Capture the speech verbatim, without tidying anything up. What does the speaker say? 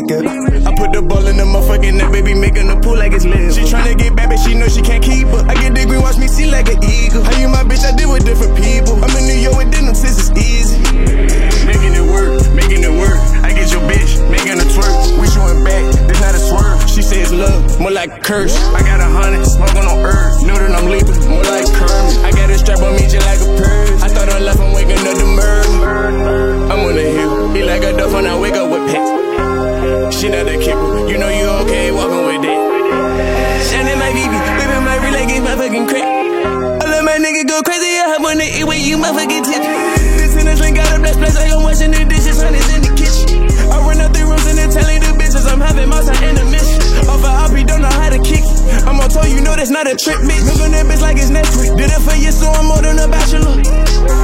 nigga. I put the ball in the motherfucking net, baby, making the pool like it's lit. She tryna get back, but she know she can't keep up. I get the green, watch me see like an eagle. How you my bitch, I deal with different people. I'm in New York with them, sis, it's easy. Making it work, making it work. I get your bitch, making her twerk. We showing back, this not a swerve. She says love, more like a curse. I got a hundred, smoking on earth. Know that I'm leaping, more like Kermit. I got a strap on me just like a purse. I thought I left, I'm waking up the murder. I'm on the hill, be like a duff when I wake up with pets. She not a keeper, you know you okay walking with that. Shining like B B, baby, my relay get my fucking crack. I let my nigga go crazy, I hop on the E-way, you motherfucking tip. This in the sling, got up that place like I'm washing the dishes, honey's in the kitchen. I run out the rooms and then telling the bitches I'm having my time in the mission. Off of R P, don't know how to kick it. I'm on tour, you know that's not a trick, bitch. Look on that bitch like it's Netflix. Did it for you, so I'm more than a bachelor.